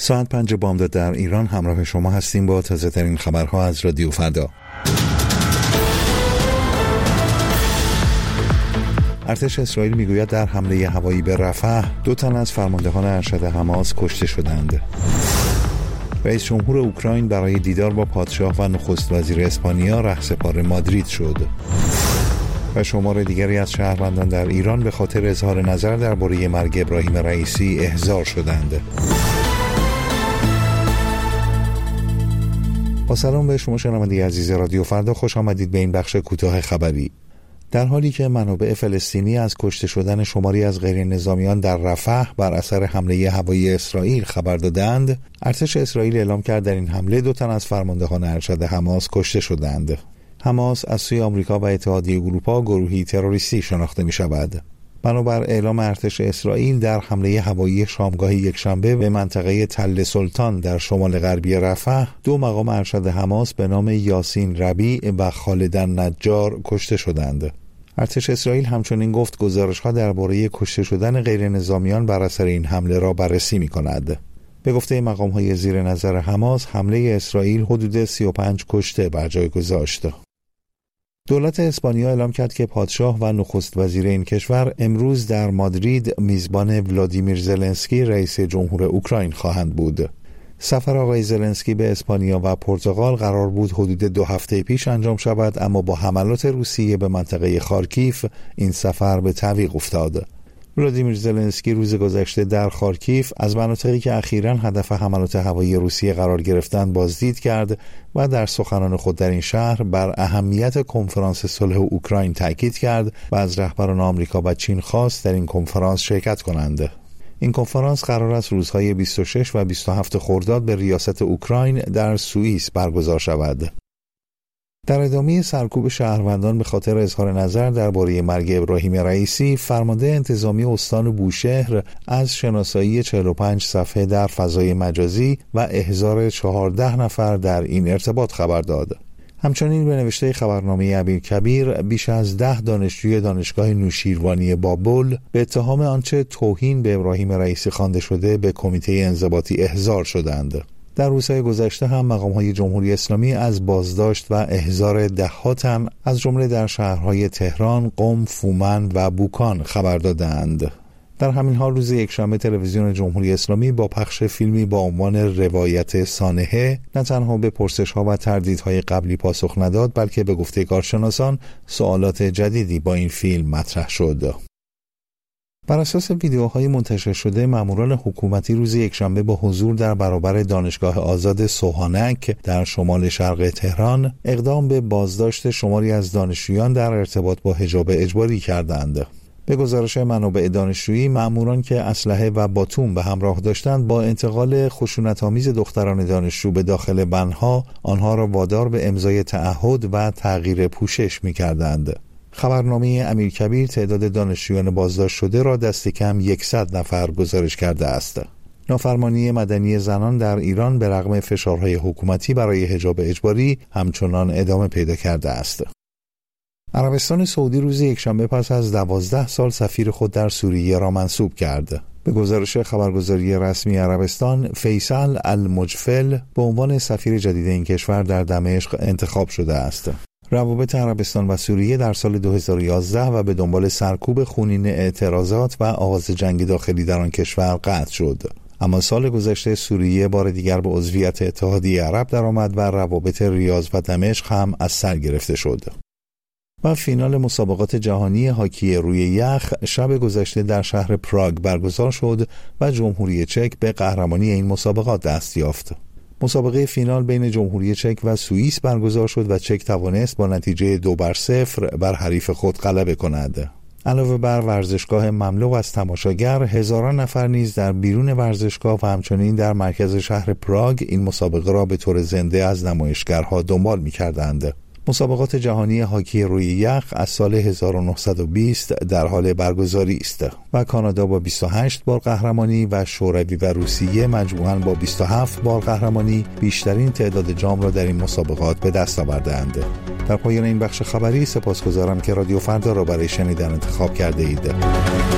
ساعت 5 بامداد در ایران همراه شما هستیم با تازه ترین خبرها از رادیو فردا. ارتش اسرائیل میگوید در حمله هوایی به رفح 2 تن از فرماندهان ارشد حماس کشته شدند. رئیس جمهور اوکراین برای دیدار با پادشاه و نخست وزیر اسپانیا رهسپار مادرید شد. و شمار دیگری از شهروندان در ایران به خاطر اظهار نظر درباره مرگ ابراهیم رئیسی احضار شدند. با سلام به شما شنونده عزیز رادیو فردا، خوش آمدید به این بخش کوتاه خبری. در حالی که منابع فلسطینی از کشته شدن شماری از غیر نظامیان در رفح بر اثر حمله هوایی اسرائیل خبر دادند، ارتش اسرائیل اعلام کرد در این حمله 2 تن از فرماندهان ارشد حماس کشته شدند. حماس از سوی آمریکا و اتحادیه اروپا گروهی تروریستی شناخته می شود. بنابر اعلام ارتش اسرائیل در حمله هوایی شامگاه یکشنبه به منطقه تل سلطان در شمال غربی رفح 2 مقام ارشد حماس به نام یاسین ربیع و خالد النجار کشته شدند. ارتش اسرائیل همچنین گفت گزارش‌ها درباره کشته شدن غیر نظامیان بر اثر این حمله را بررسی می‌کند. به گفته مقام‌های زیر نظر حماس، حمله اسرائیل حدود 35 کشته بر جای گذاشت. دولت اسپانیا اعلام کرد که پادشاه و نخست وزیر این کشور امروز در مادرید میزبان ولادیمیر زلنسکی رئیس جمهور اوکراین خواهند بود. سفر آقای زلنسکی به اسپانیا و پرتغال قرار بود حدود 2 هفته پیش انجام شود، اما با حملات روسیه به منطقه خارکیف این سفر به تعویق افتاد. ولادیمیر زلنسکی روز گذشته در خارکیف از مناطقی که اخیراً هدف حملات هوایی روسیه قرار گرفتند بازدید کرد و در سخنان خود در این شهر بر اهمیت کنفرانس صلح اوکراین تاکید کرد و از رهبران آمریکا و چین خواست در این کنفرانس شرکت کنند. این کنفرانس قرار است روزهای 26 و 27 خرداد به ریاست اوکراین در سوئیس برگزار شود. در ادامه سرکوب شهروندان به خاطر اظهار نظر درباره مرگ ابراهیم رئیسی، فرمانده انتظامی استان بوشهر از شناسایی 45 صفحه در فضای مجازی و احضار 14 نفر در این ارتباط خبر داد. همچنین به نوشته خبرنامه امیرکبیر بیش از 10 دانشجوی دانشگاه نوشیروانی بابل به اتهام آنچه توهین به ابراهیم رئیسی خوانده شده به کمیته انضباطی احضار شدند. در روزهای گذشته هم مقام‌های جمهوری اسلامی از بازداشت و احضار 10 تن از جمله در شهرهای تهران، قم، فومن و بوکان خبر دادند. در همین حال روز یکشنبه تلویزیون جمهوری اسلامی با پخش فیلمی با عنوان روایت سانحه نه تنها به پرسش‌ها و تردیدهای قبلی پاسخ نداد، بلکه به گفته کارشناسان سوالات جدیدی با این فیلم مطرح شد. بر اساس ویدیوهای منتشر شده، ماموران حکومتی روز یکشنبه با حضور در برابر دانشگاه آزاد سوهانک در شمال شرق تهران اقدام به بازداشت شماری از دانشجویان در ارتباط با حجاب اجباری کردند. به گزارش منابع دانشجویی، ماموران که اسلحه و باتوم به همراه داشتند با انتقال خشونت‌آمیز دختران دانشجو به داخل بنها آنها را وادار به امضای تعهد و تغییر پوشش می‌کردند. خبرنامه امیرکبیر تعداد دانشجویان بازداشت شده را دست کم 100 نفر گزارش کرده است. نافرمانی مدنی زنان در ایران به رغم فشارهای حکومتی برای حجاب اجباری همچنان ادامه پیدا کرده است. عربستان سعودی روز یکشنبه پس از 12 سال سفیر خود در سوریه را منصوب کرد. به گزارش خبرگزاری رسمی عربستان، فیصل المجفل به عنوان سفیر جدید این کشور در دمشق انتخاب شده است. روابط عربستان و سوریه در سال 2011 و به دنبال سرکوب خونین اعتراضات و آغاز جنگ داخلی در آن کشور قطع شد. اما سال گذشته سوریه بار دیگر به عضویت اتحادیه عرب درآمد و روابط ریاض و دمشق هم از سر گرفته شد. و فینال مسابقات جهانی هاکی روی یخ شب گذشته در شهر پراگ برگزار شد و جمهوری چک به قهرمانی این مسابقات دست یافت. مسابقه فینال بین جمهوری چک و سوئیس برگزار شد و چک توانست با نتیجه 2-0 بر حریف خود غلبه کند. علاوه بر ورزشگاه مملو از تماشاگر، هزاران نفر نیز در بیرون ورزشگاه و همچنین در مرکز شهر پراگ این مسابقه را به طور زنده از نمایشگرها دنبال می‌کردند. مسابقات جهانی هاکی روی یخ از سال 1920 در حال برگزاری است و کانادا با 28 بار قهرمانی و شوروی و روسیه مجموعاً با 27 بار قهرمانی بیشترین تعداد جام را در این مسابقات به دست آورده‌اند. در پایان این بخش خبری سپاسگزارم که رادیو فردا را برای شنیدن انتخاب کرده اید.